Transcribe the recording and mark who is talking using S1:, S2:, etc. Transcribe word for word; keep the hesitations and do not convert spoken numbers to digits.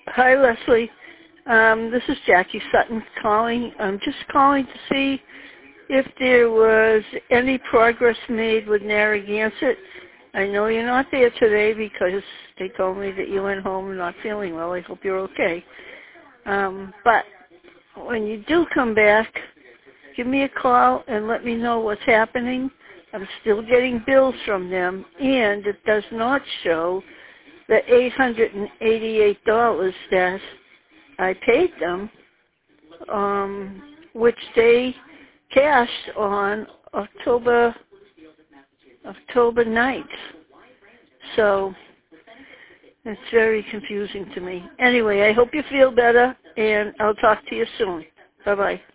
S1: Hi, Leslie. Um, this is Jackie Sutton calling. I'm just calling to see if there was any progress made with Narragansett. I know you're not there today because they told me that you went home not feeling well. I hope you're okay. Um, but when you do come back, give me a call and let me know what's happening. I'm still getting bills from them, and it does not show the eight hundred eighty-eight dollars that I paid them, um, which they cashed on October October ninth. So it's very confusing to me. Anyway, I hope you feel better, and I'll talk to you soon. Bye-bye.